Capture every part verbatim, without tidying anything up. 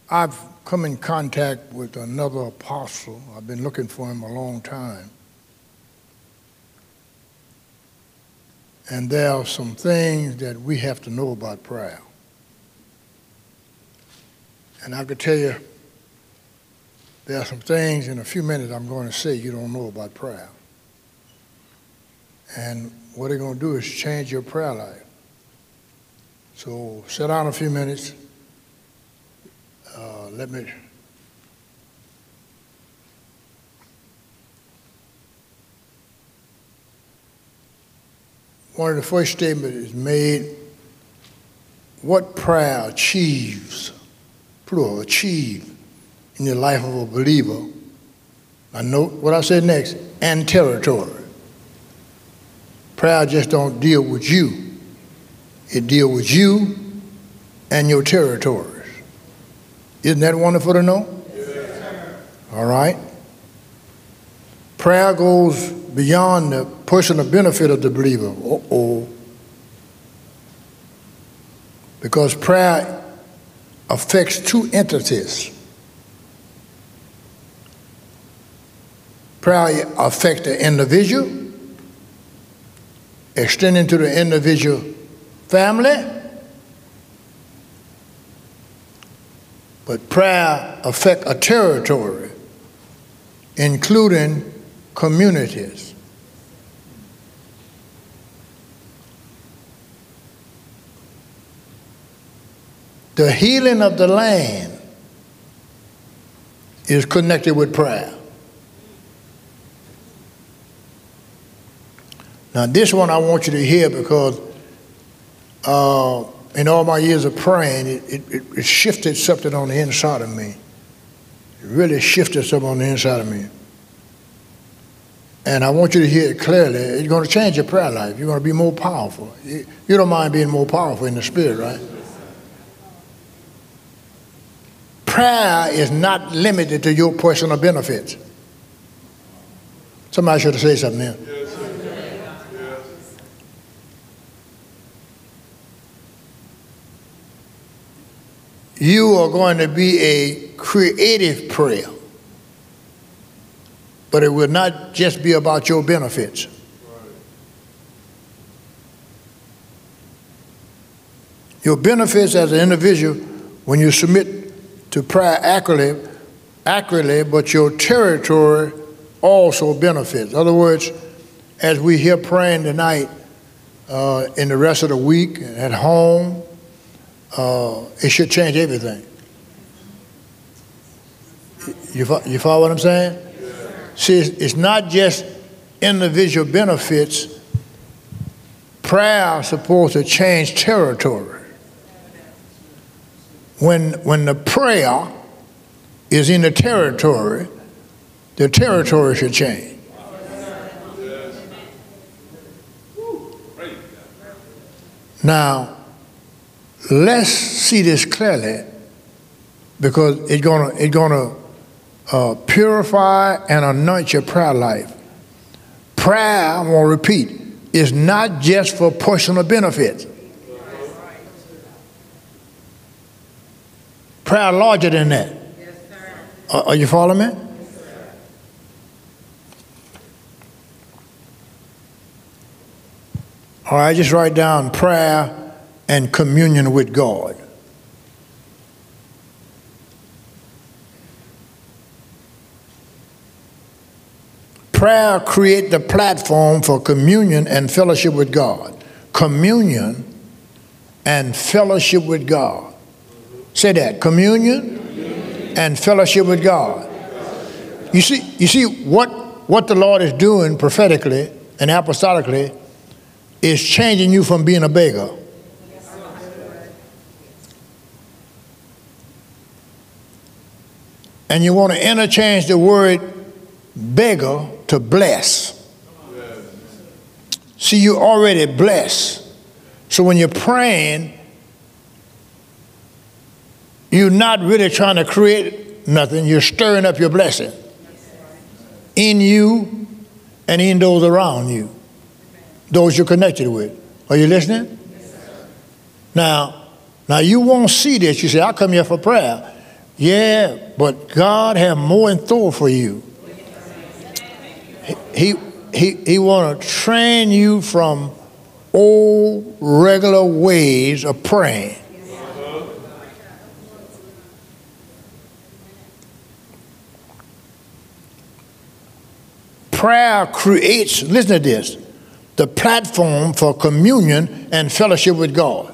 I've come in contact with another apostle. I've been looking for him a long time. And there are some things that we have to know about prayer. And I could tell you, there are some things in a few minutes I'm going to say you don't know about prayer. And what they're going to do is change your prayer life. So sit down a few minutes. Uh, let me... One of the first statements is made, what prayer achieves, plural, achieve in the life of a believer. I note what I said next, and territory. Prayer just don't deal with you. It deals with you and your territories. Isn't that wonderful to know? Yes. All right. Prayer goes beyond the personal benefit of the believer. Uh-oh. Because prayer affects two entities. Prayer affects the individual, extending to the individual family, but prayer affects a territory, including communities. The healing of the land is connected with prayer. Now, this one I want you to hear because uh, in all my years of praying, it, it, it shifted something on the inside of me. It really shifted something on the inside of me. And I want you to hear it clearly. It's going to change your prayer life. You're going to be more powerful. You, you don't mind being more powerful in the spirit, right? Prayer is not limited to your personal benefits. Somebody should have said something there. Yes, yes. You are going to be a creative prayer, but it will not just be about your benefits. Right. Your benefits as an individual, when you submit to prayer accurately, accurately, but your territory also benefits. In other words, as we hear praying tonight, uh, in the rest of the week, at home, uh, it should change everything. You, you follow what I'm saying? Yeah. See, it's, it's not just individual benefits. Prayer is supposed to change territory. When, when the prayer is in the territory, the territory should change. Now, let's see this clearly because it's gonna, it's gonna uh, purify and anoint your prayer life. Prayer, I'm gonna repeat, is not just for personal benefits. Prayer larger than that. Yes, sir. Are, are you following me? Yes, sir. All right, just write down prayer and communion with God. Prayer creates the platform for communion and fellowship with God. Communion and fellowship with God. Say that, communion, communion and fellowship with God. You see, you see what, what the Lord is doing prophetically and apostolically is changing you from being a beggar. And you want to interchange the word beggar to bless. See, you're already blessed. So when you're praying, you're not really trying to create nothing. You're stirring up your blessing in you and in those around you, those you're connected with. Are you listening? Now, now you won't see this. You say, I come here for prayer. Yeah, but God have more in store for you. He, he, he want to train you from old regular ways of praying. Prayer creates, listen to this, the platform for communion and fellowship with God.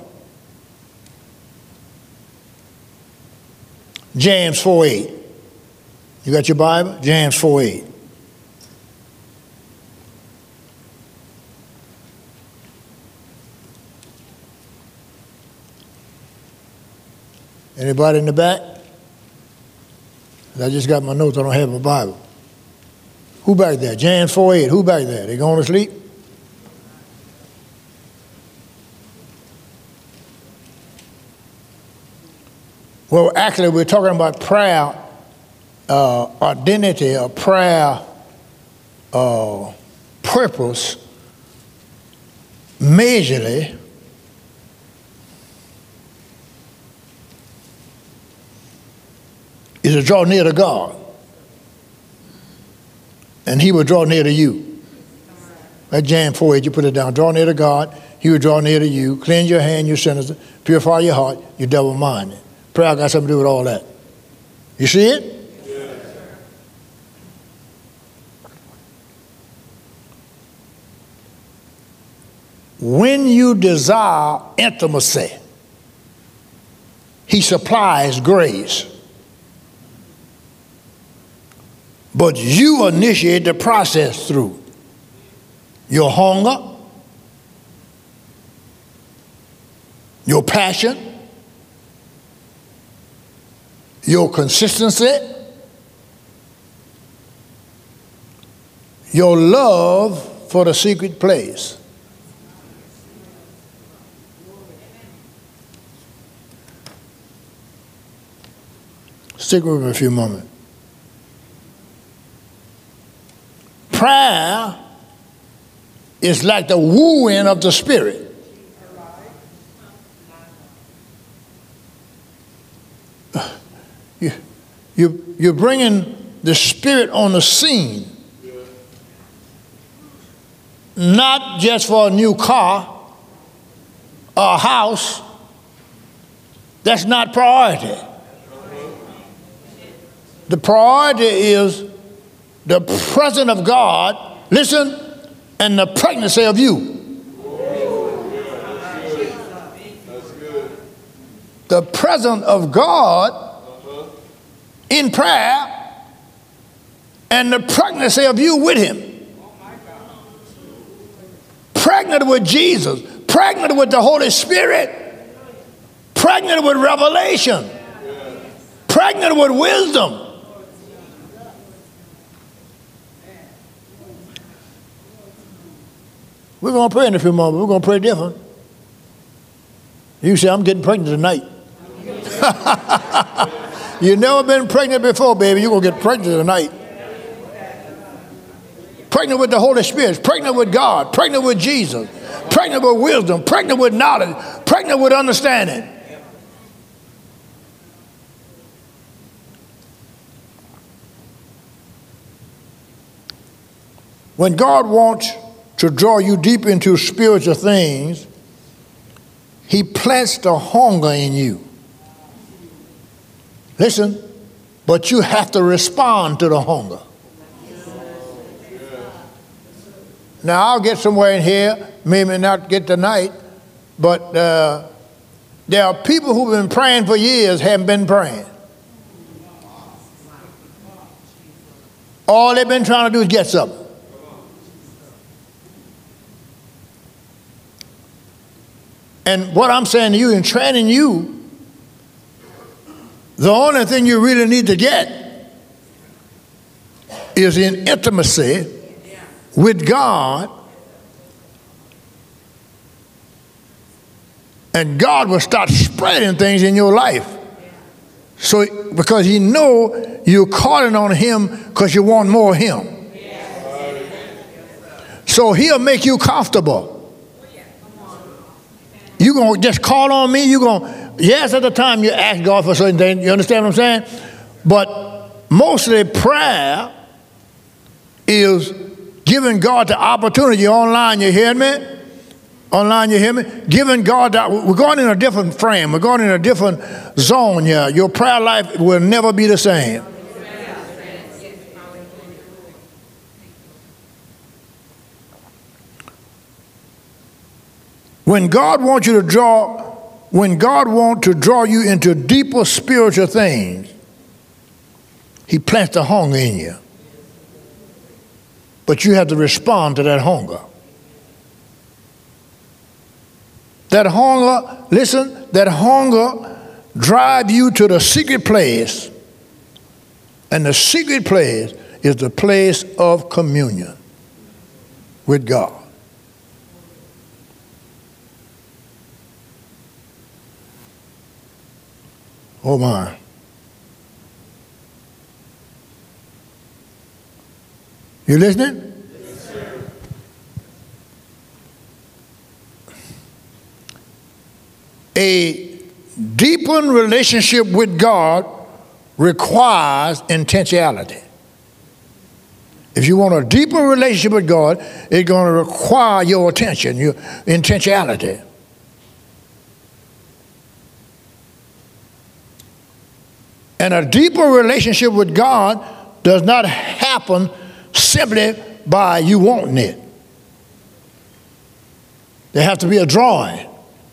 James four eight. You got your Bible? James four eight. Anybody in the back? I just got my notes, I don't have my Bible. Who back there? James four eight. Who back there? They going to sleep? Well, actually, we're talking about prayer, uh, identity, or prayer uh, purpose, majorly is to draw near to God. And he will draw near to you. That James four eight, you put it down. Draw near to God, he will draw near to you. Cleanse your hand, you sinners. Purify your heart, you double-minded. Prayer got something to do with all that. You see it? Yes. When you desire intimacy, he supplies grace. But you initiate the process through your hunger, your passion, your consistency, your love for the secret place. Stick with me a few moments. Prayer is like the wooing of the Spirit. You, you, you're bringing the Spirit on the scene, not just for a new car or a house. That's not priority. The priority is the presence of God, listen, and the pregnancy of you. That's good. The presence of God uh-huh. in prayer and the pregnancy of you with him. Pregnant with Jesus, pregnant with the Holy Spirit, pregnant with revelation, pregnant with wisdom. We're going to pray in a few moments. We're going to pray different. You say, I'm getting pregnant tonight. You've never been pregnant before, baby. You're going to get pregnant tonight. Pregnant with the Holy Spirit. Pregnant with God. Pregnant with Jesus. Pregnant with wisdom. Pregnant with knowledge. Pregnant with understanding. When God wants to draw you deep into spiritual things, he plants the hunger in you. Listen, but you have to respond to the hunger. Now, I'll get somewhere in here, maybe not get tonight, but uh, there are people who've been praying for years, haven't been praying. All they've been trying to do is get something. And what I'm saying to you in training you, the only thing you really need to get is in intimacy with God, and God will start spreading things in your life. So, because you know you're calling on him because you want more of him. So he'll make you comfortable. You're going to just call on me. You're going to Yes, at the time you ask God for certain things. You understand what I'm saying? But mostly prayer is giving God the opportunity. You're online, you hear me? Online, you hear me? Giving God that. We're going in a different frame. We're going in a different zone here. Your prayer life will never be the same. When God wants you to draw, when God wants to draw you into deeper spiritual things, he plants the hunger in you. But you have to respond to that hunger. That hunger, listen, that hunger drive you to the secret place. And the secret place is the place of communion with God. Oh my. You listening? Yes, sir. A deepened relationship with God requires intentionality. If you want a deeper relationship with God, it's going to require your attention, your intentionality. And a deeper relationship with God does not happen simply by you wanting it. There has to be a drawing.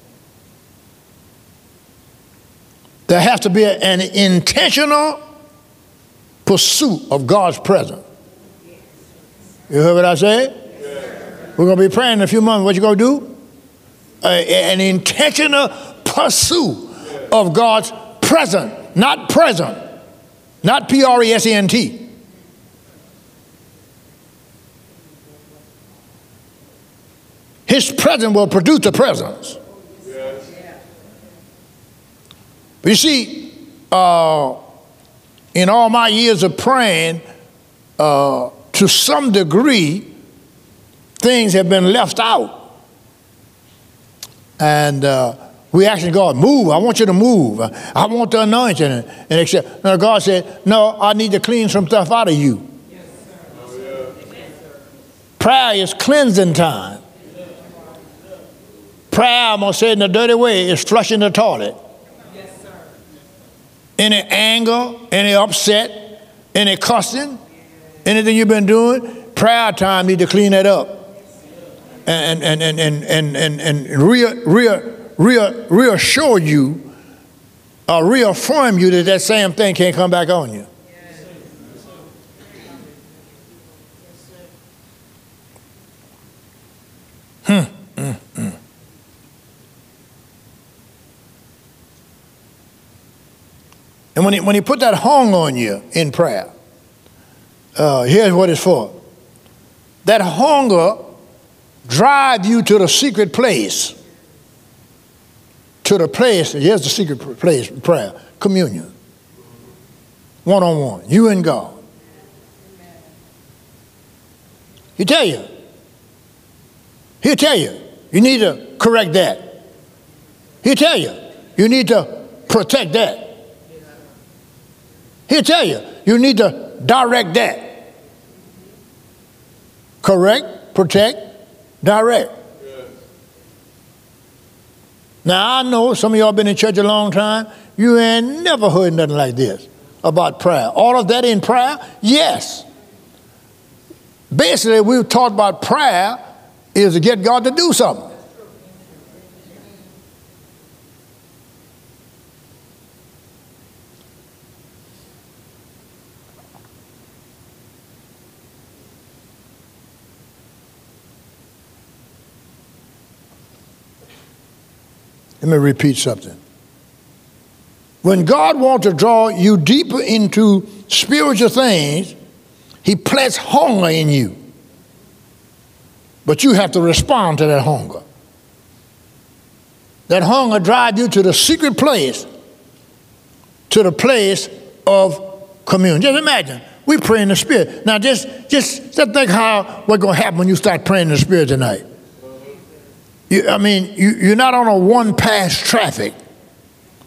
There has to be an intentional pursuit of God's presence. You heard what I said? Yes. We're going to be praying in a few months. What you going to do? Uh, an intentional pursuit yes. of God's presence. Not present, not P R E S E N T. His presence will produce the presence. Yes. But you see, uh, in all my years of praying, uh, to some degree, things have been left out. And uh, we asking God, move. I want you to move. I want the anointing. And, and except, no, God said, no, I need to clean some stuff out of you. Yes, sir. Oh, yeah. Prayer is cleansing time. Prayer, I'm going to say it in a dirty way, is flushing the toilet. Yes, sir. Any anger, any upset, any cussing, anything you've been doing, prayer time need to clean that up. And, and, and, and, and, and, and real, real, Real, reassure you or reaffirm you that that same thing can't come back on you. Hmm. Mm, mm. And when he, when he put that hunger on you in prayer, uh, here's what it's for. That hunger drives you to the secret place. To the place, here's the secret place, prayer, communion. One-on-one, you and God. He tell you. He'll tell you, you need to correct that. He'll tell you, you need to protect that. He'll tell you, you need to direct that. Correct, protect, direct. Now, I know some of y'all been in church a long time. You ain't never heard nothing like this about prayer. All of that in prayer? Yes. Basically, we've taught about prayer is to get God to do something. Let me repeat something. When God wants to draw you deeper into spiritual things, he plants hunger in you. But you have to respond to that hunger. That hunger drives you to the secret place, to the place of communion. Just imagine, we pray in the Spirit. Now just, just, just think how, what's going to happen when you start praying in the Spirit tonight. You, I mean, you, you're not on a one-pass traffic.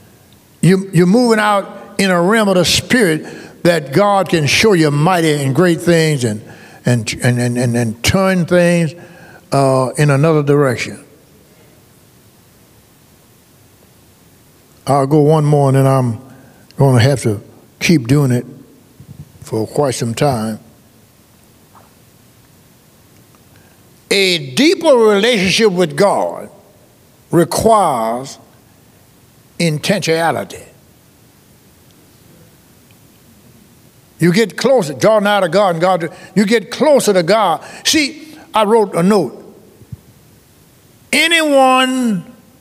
you, you're moving out in a realm of the spirit that God can show you mighty and great things and, and, and, and, and, and turn things uh, in another direction. I'll go one more and then I'm going to have to keep doing it for quite some time. A deeper relationship with God requires intentionality. You get closer, draw nigh to God, and God, you get closer to God. See, I wrote a note. Anyone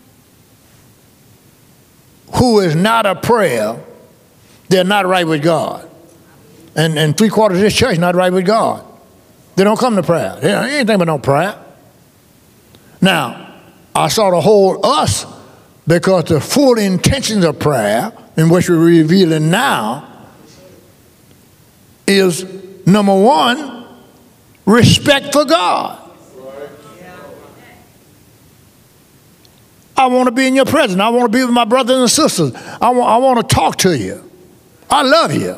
who is not a prayer, they're not right with God. And, and three quarters of this church not right with God. They don't come to prayer. They ain't anything but no prayer. Now, I sort of hold us because the full intentions of prayer, in which we're revealing now, is number one, respect for God. I want to be in your presence. I want to be with my brothers and sisters. I want, I want to talk to you. I love you.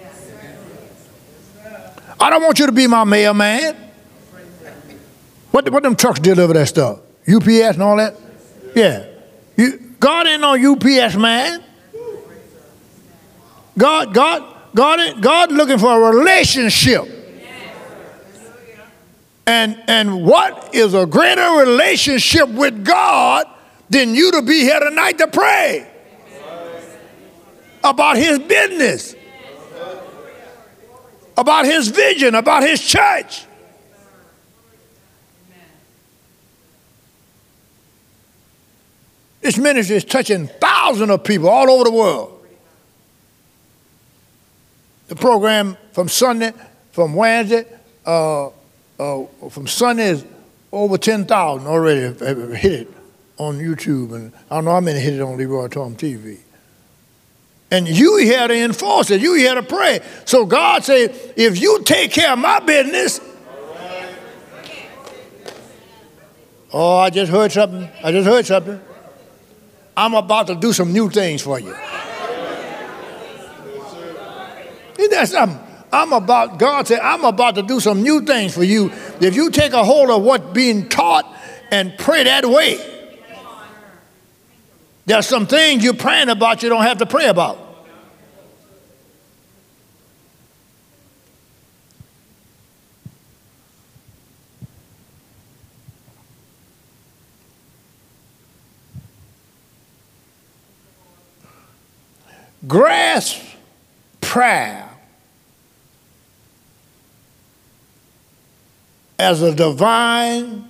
I don't want you to be my mailman. What, what them trucks deliver that stuff? U P S and all that? Yeah. You, God ain't no U P S man. God, God, God, God looking for a relationship. And, and what is a greater relationship with God than you to be here tonight to pray about his business, about his vision, about his church. This ministry is touching thousands of people all over the world. The program from Sunday, from Wednesday, uh, uh, from Sunday is over ten thousand already have, have hit it on YouTube. And I don't know how many hit it on Leroy Tom T V. And you here to enforce it. You here to pray. So God said, if you take care of my business. Oh, I just heard something. I just heard something. I'm about to do some new things for you. Isn't that something? I'm about, God said, I'm about to do some new things for you. If you take a hold of what's being taught and pray that way, there's some things you're praying about you don't have to pray about. Grasp prayer as a divine,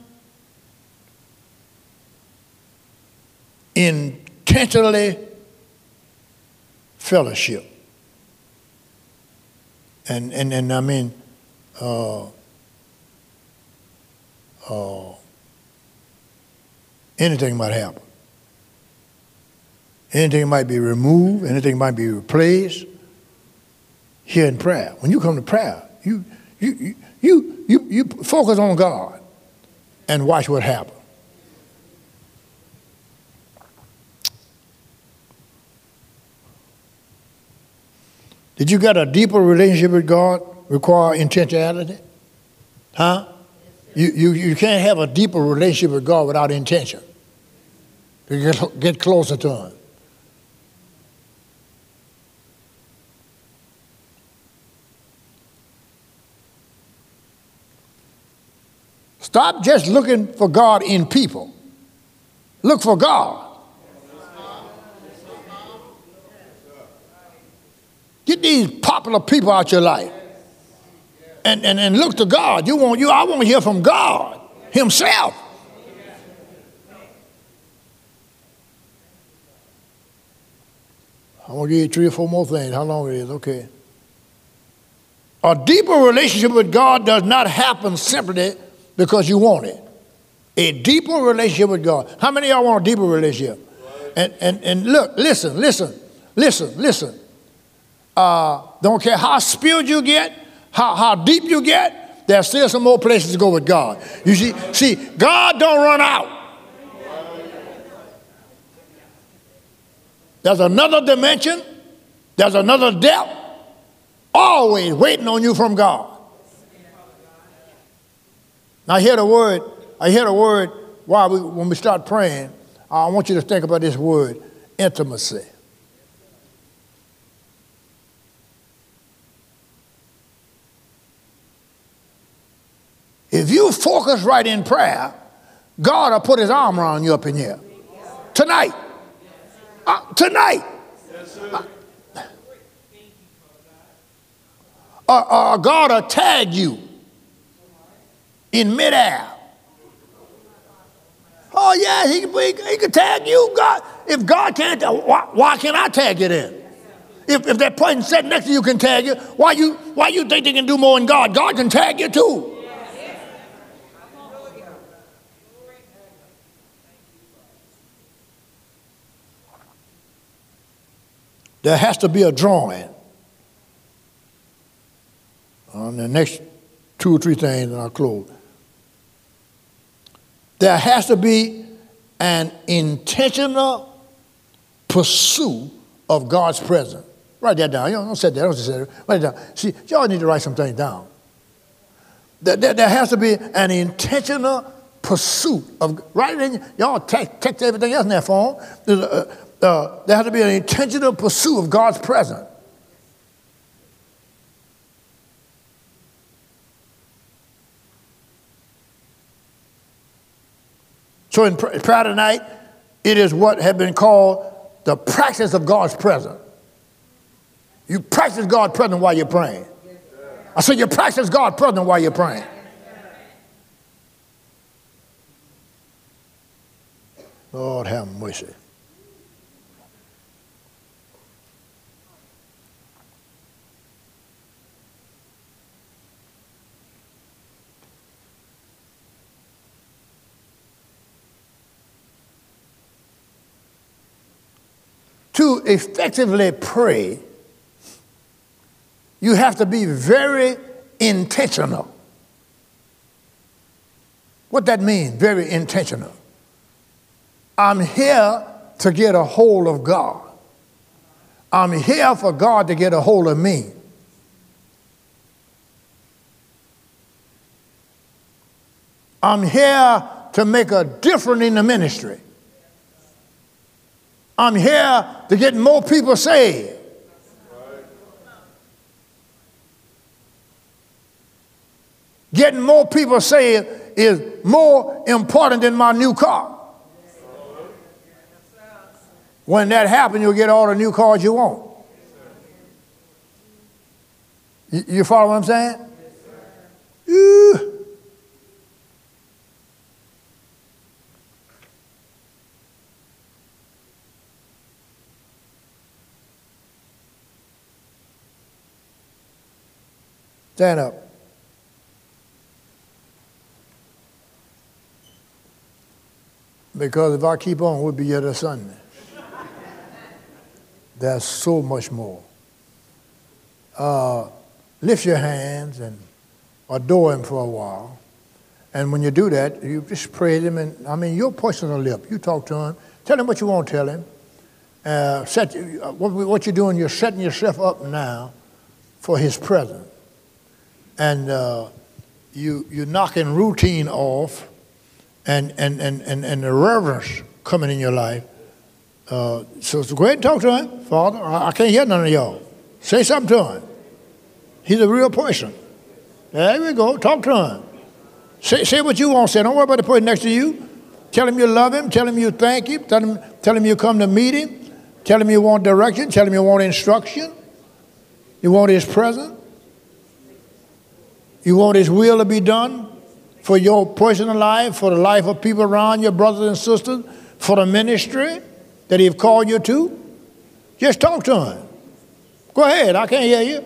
intentionally fellowship. And, and, and I mean, uh, uh, anything might happen. Anything might be removed, anything might be replaced here in prayer. When you come to prayer, you, you, you, you, you focus on God and watch what happens. Did you get a deeper relationship with God require intentionality? Huh? You, you, you can't have a deeper relationship with God without intention. You get, get closer to him. Stop just looking for God in people. Look for God. Get these popular people out your life. And, and, and look to God. You want you I want to hear from God himself. I want to give you three or four more things. How long it is? Okay. A deeper relationship with God does not happen simply because you want it. A deeper relationship with God. How many of y'all want a deeper relationship? And, and, and look, listen, listen, listen, listen. Uh, don't care how spilled you get, how, how deep you get, there's still some more places to go with God. You see, see, God don't run out. There's another dimension. There's another depth always waiting on you from God. Now, I hear the word, I hear the word while we, when we start praying, I want you to think about this word, intimacy. If you focus right in prayer, God will put his arm around you up in here. Tonight. Uh, tonight. Uh, uh, uh, God will tag you in midair. Oh, yeah, he, he, he can tag you. God, if God can't, why, why can't I tag you then? If, if that person sitting next to you can tag you, why you, why you think they can do more than God? God can tag you too. There has to be a drawing. On the next two or three things, and I'll close. There has to be an intentional pursuit of God's presence. Write that down. You don't say that. Don't say that. Write it down. See, y'all need to write some things down. There, there, there has to be an intentional pursuit of. Write it in. Y'all text, text everything else in that form. There's a, Uh, there has to be an intentional pursuit of God's presence. So in prayer tonight, it is what has been called the practice of God's presence. You practice God's presence while you're praying. I said you practice God's presence while you're praying. Lord have mercy. To effectively pray, you have to be very intentional. What that means, very intentional. I'm here to get a hold of God. I'm here for God to get a hold of me. I'm here to make a difference in the ministry. I'm here to get more people saved. Getting more people saved is more important than my new car. When that happens, you'll get all the new cars you want. You, you follow what I'm saying? Ooh. Stand up. Because if I keep on, we'll be here till Sunday. There's so much more. Uh, lift your hands and adore him for a while. And when you do that, you just praise him. And I mean, your personal lip. You talk to him. Tell him what you want to tell him. Uh, set, uh, what, what you're doing, you're setting yourself up now for his presence. And uh, you, you're knocking routine off and, and, and, and, and the reverence coming in your life. Uh, so, so go ahead and talk to him, Father. I, I can't hear none of y'all. Say something to him. He's a real person. There we go. Talk to him. Say, say what you want to say. Don't worry about the person next to you. Tell him you love him. Tell him you thank him. Tell him, tell him you come to meet him. Tell him you want direction. Tell him you want instruction. You want his presence. You want his will to be done for your personal life, for the life of people around you, brothers and sisters, for the ministry that he's called you to. Just talk to him. Go ahead. I can't hear you.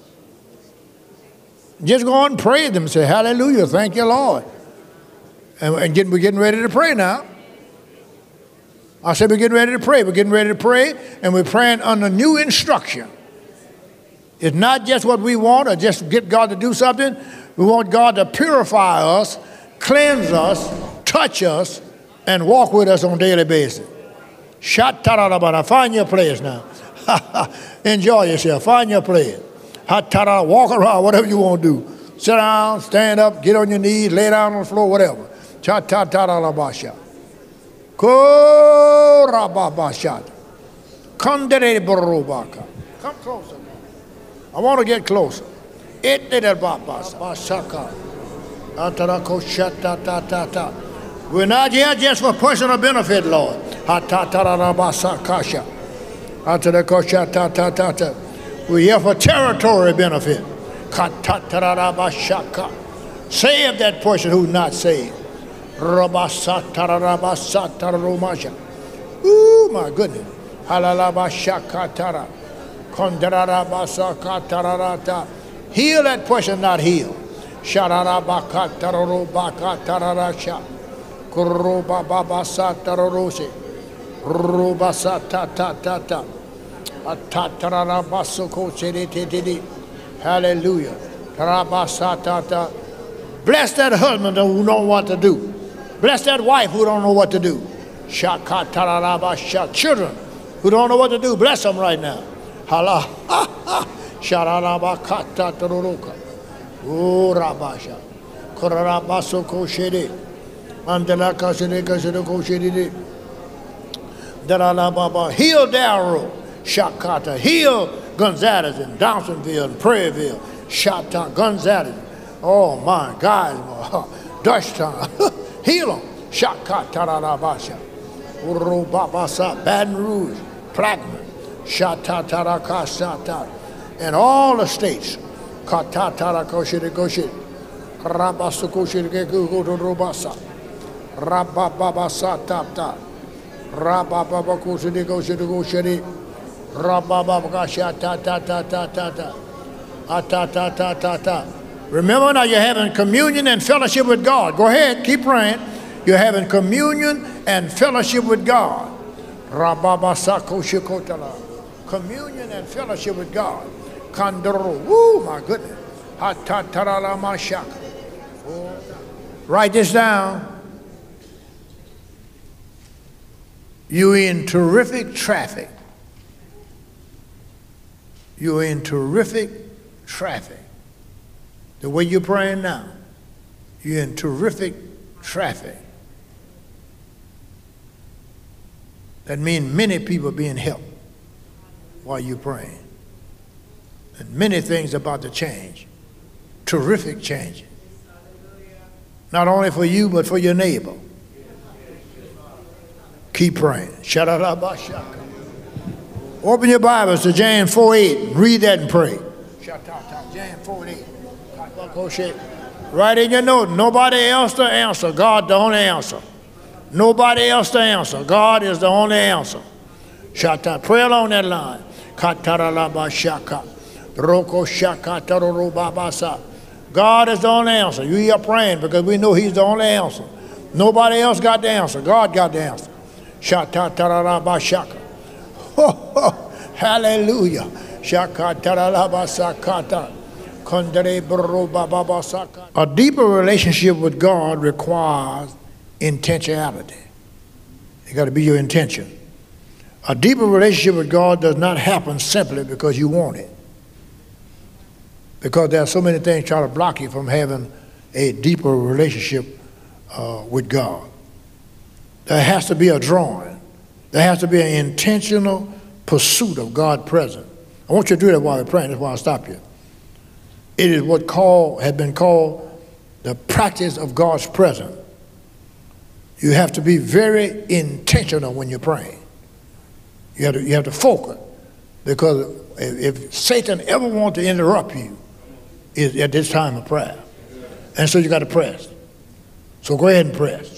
Just go on and praise him and say, hallelujah, thank you, Lord. And, and get, we're getting ready to pray now. I said we're getting ready to pray. We're getting ready to pray, and we're praying under new instruction. It's not just what we want or just get God to do something. We want God to purify us, cleanse us, touch us, and walk with us on a daily basis. Shatarabara. Find your place now. Enjoy yourself. Find your place. Hatara. Walk around, whatever you want to do. Sit down, stand up, get on your knees, lay down on the floor, whatever. Chatatarabasha. Korababashat. Kandere borobaka. Come closer. I want to get closer. We're not here just for personal benefit, Lord. We're here for territory benefit. Save that person who's not saved. Ooh, my goodness. Heal that person not healed. Hallelujah. Bless that husband who don't know what to do. Bless that wife who don't know what to do. Children who don't know what to do, bless them right now. Hala. Sharabakata Turuka. Oh Rabasha. Korabaso Koshede. Mandela Kasineka Koshede. Darala Baba. Heal Darrow. Shakata. Heal Gonzalez in Downsonville and Prairieville. Shata Gonzalez. Oh my God. Dutchtown. Heal them. Shakata Rabasha. Uru Babasa. Baton Rouge. Platinum. Shata Tarakasata. And all the states, Katatara Koshiri Koshiri, Rabasu Koshiri Gekuto Robasa, Rababasa Tapta, Rababa Koshiri Koshiri Koshiri, Rababa Gasha Tata Tata Tata, Atata Tata. Remember now you're having communion and fellowship with God. Go ahead, keep praying. You're having communion and fellowship with God. Rababasa Koshikotala. Communion and fellowship with God. Kandoro. Woo, my goodness. Hatatarala mashaka. Write this down. You're in terrific traffic. You're in terrific traffic. The way you're praying now, you're in terrific traffic. That means many people being helped while you're praying. And many things about to change. Terrific change. Not only for you, but for your neighbor. Keep praying. Shadarabashaka. Open your Bibles to James four eight. Read that and pray. James four eight. Write in your note. Nobody else to answer. God the only answer. Nobody else to answer. God is the only answer. Shata. Pray along that line. Kataralabashaka. Roko shaka tarorobabasa. God is the only answer. You are praying because we know He's the only answer. Nobody else got the answer. God got the answer. Shata tararabashaka. Hallelujah. Shaka tararabasakata. Kondere borobababasaka. A deeper relationship with God requires intentionality. It got to be your intention. A deeper relationship with God does not happen simply because you want it. Because there are so many things trying to block you from having a deeper relationship uh, with God. There has to be a drawing. There has to be an intentional pursuit of God's presence. I want you to do that while we're praying. That's why I stop you. It is what called, has been called the practice of God's presence. You have to be very intentional when you're praying. You have to, you have to focus. Because if, if Satan ever wants to interrupt you, it's at this time of prayer. And so you got to press. So go ahead and press.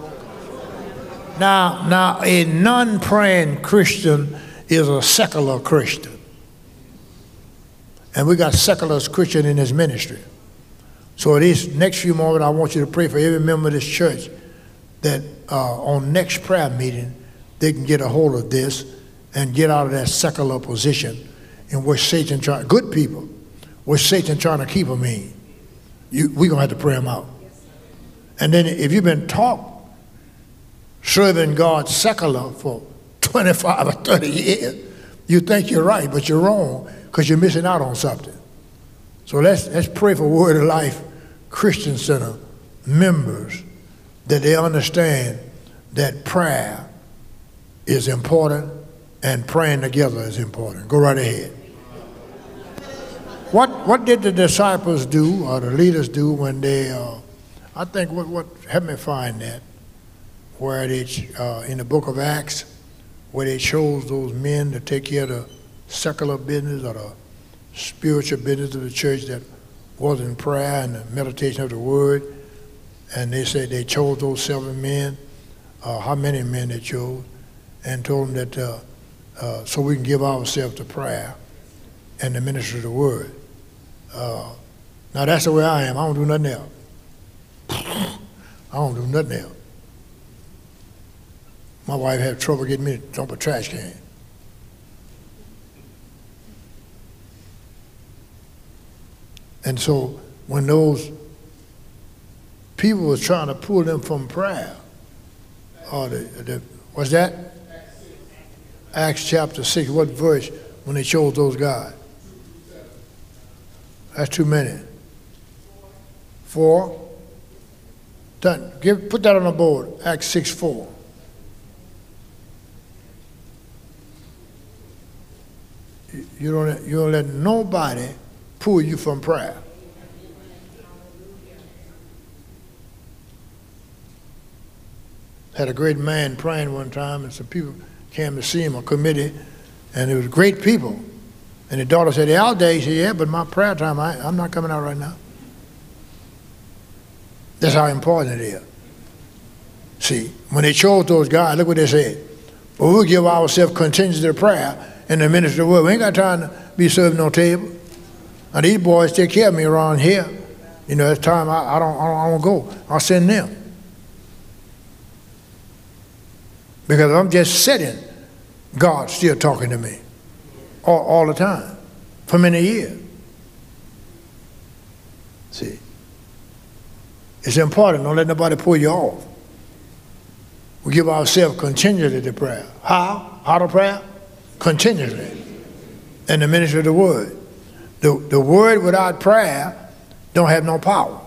Now, now a non-praying Christian is a secular Christian. And we got secular Christian in this ministry. So these next few moments, I want you to pray for every member of this church that uh, on next prayer meeting, they can get a hold of this and get out of that secular position in which Satan trying, good people, which Satan trying to keep them in. You, we're going to have to pray them out. And then if you've been taught serving God secular for twenty-five or thirty years. You think you're right, but you're wrong because you're missing out on something. So let's, let's pray for Word of Life Christian Center members that they understand that prayer is important and praying together is important. Go right ahead. What, what did the disciples do or the leaders do when they, uh, I think, what, what, help me find that, where they, uh, in the book of Acts, where they chose those men to take care of the secular business or the spiritual business of the church that wasn't prayer and the meditation of the word. And they said they chose those seven men, uh, how many men they chose, and told them that uh, uh, so we can give ourselves to prayer and the ministry of the word. Uh, now that's the way I am. I don't do nothing else. I don't do nothing else. My wife had trouble getting me to dump a trash can. And so when those people was trying to pull them from prayer, or the, the what's that? Acts chapter six, what verse, when they chose those guys? That's too many. Four? Done. Give, put that on the board, Acts six, four. You don't, you don't let nobody pull you from prayer. Had a great man praying one time, and some people came to see him, a committee, and it was great people. And the daughter said, "All day." He said, "Yeah, but my prayer time, I, I'm not coming out right now." That's how important it is. See, when they chose those guys, look what they said. Well, we'll give ourselves continuously to prayer in the ministry of the word. We ain't got time to be serving no table. Now these boys take care of me around here. You know, it's time I, I don't I don't, I don't go. I'll send them. Because I'm just sitting, God's still talking to me all, all the time for many years. See, it's important. Don't let nobody pull you off. We give ourselves continually to prayer. How? How to prayer? Continually. In the ministry of the word. The, the word without prayer don't have no power.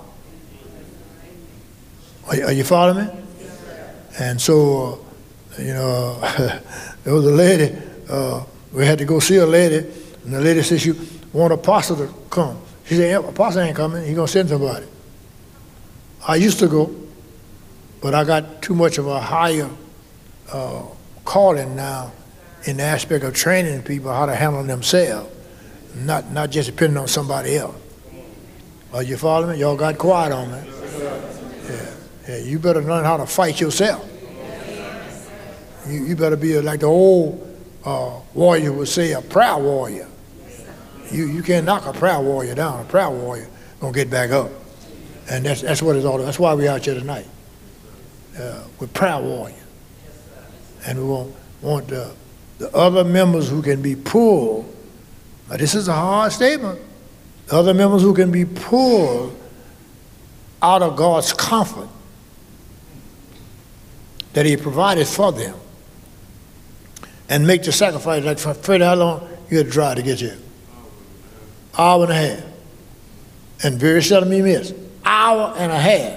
Are, are you following me? And so, uh, you know, there was a lady, uh, we had to go see a lady, and the lady said she want apostle to come. She said, yeah, apostle ain't coming, he gonna send somebody. I used to go, but I got too much of a higher uh, calling now in the aspect of training people how to handle themselves, not, not just depending on somebody else. Are you following me? Y'all got quiet on me. Yeah, yeah, you better learn how to fight yourself. You, you better be like the old uh, warrior would say, a prayer warrior. You, you can't knock a prayer warrior down. A prayer warrior gonna get back up. And that's, that's what it's all about. That's why we're out here tonight. Uh, with prayer warriors. And we want, want the, the other members who can be pulled. Now this is a hard statement. The other members who can be pulled out of God's comfort that he provided for them and make the sacrifice. Like, Freddie, how long you had to drive to get here? Hour and a half. And very seldom you miss. Hour and a half.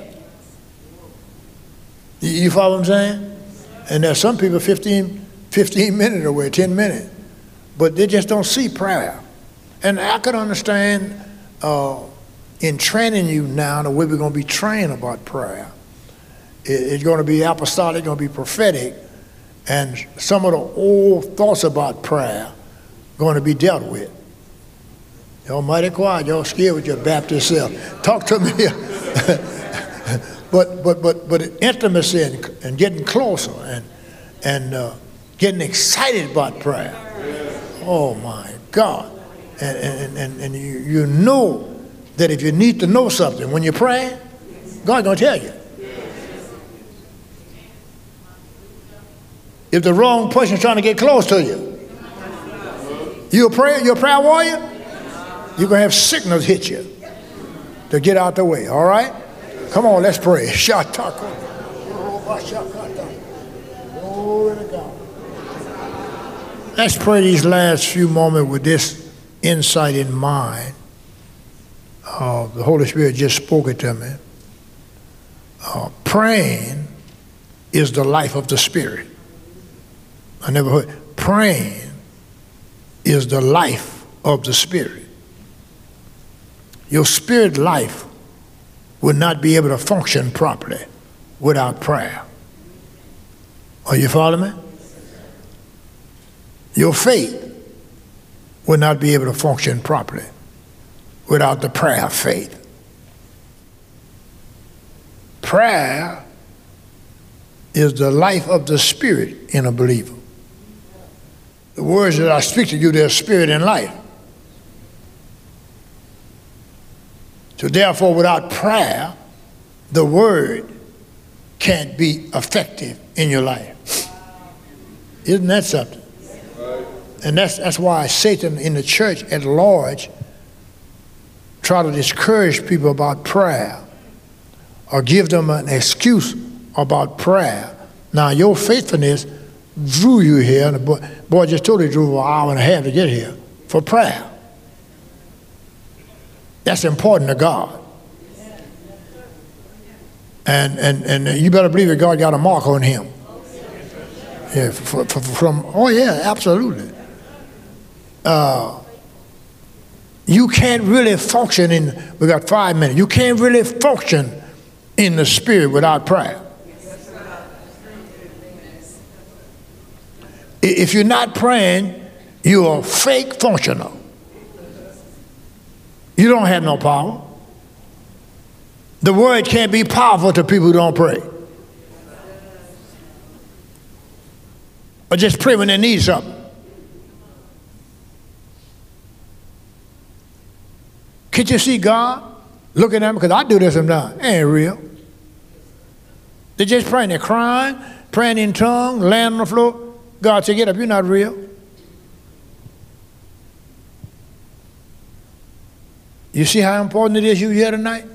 You, you follow what I'm saying? And there's some people fifteen, fifteen minutes away, ten minutes, but they just don't see prayer. And I could understand uh, in training you now the way we're going to be trained about prayer. It, it's going to be apostolic, it's going to be prophetic, and some of the old thoughts about prayer going to be dealt with. Y'all mighty quiet, y'all scared with your Baptist self. Talk to me. but but but but intimacy and, and getting closer and and uh, getting excited about prayer. Oh my God. And and, and, and you, you know that if you need to know something when you're praying, God's gonna tell you. If the wrong person's trying to get close to you, you're a prayer, you're a prayer warrior, you're going to have signals hit you to get out the way, all right? Come on, let's pray. Glory to God. Let's pray these last few moments with this insight in mind. Uh, the Holy Spirit just spoke it to me. Uh, praying is the life of the Spirit. I never heard. Praying is the life of the Spirit. Your spirit life would not be able to function properly without prayer. Are you following me? Your faith would not be able to function properly without the prayer of faith. Prayer is the life of the Spirit in a believer. The words that I speak to you, they're spirit and life. So therefore, without prayer, the word can't be effective in your life. Isn't that something? And that's, that's why Satan in the church at large try to discourage people about prayer or give them an excuse about prayer. Now, your faithfulness drew you here, and the boy, boy just totally drove an hour and a half to get here for prayer. That's important to God. And, and, and you better believe that God got a mark on him. Yeah, from, from oh yeah, absolutely. Uh, you can't really function in, we got five minutes, you can't really function in the Spirit without prayer. If you're not praying, you're a fake functional. You don't have no power. The word can't be powerful to people who don't pray. Or just pray when they need something. Can't you see God looking at them? Because I do this sometimes. It ain't real. They're just praying. They're crying, praying in tongues, laying on the floor. God said, get up, you're not real. You see how important it is you here tonight?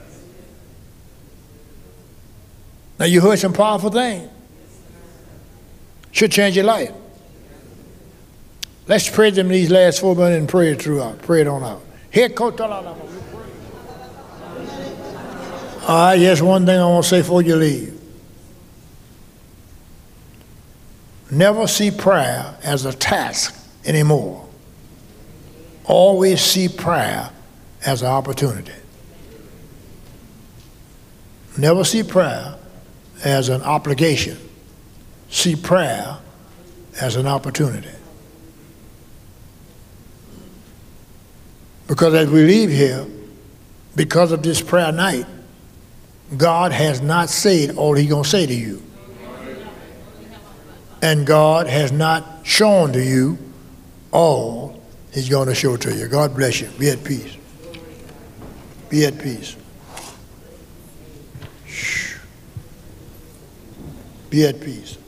Now you heard some powerful things. Should change your life. Let's pray them these last four minutes and pray it throughout. Pray it on out. Here, all right, yes, one thing I want to say before you leave. Never see prayer as a task anymore. Always see prayer as an opportunity. Never see prayer as an obligation. See prayer as an opportunity. Because as we leave here, because of this prayer night, God has not said all he's going to say to you. And God has not shown to you all he's going to show to you. God bless you. Be at peace. Be at peace. Shh. Be at peace.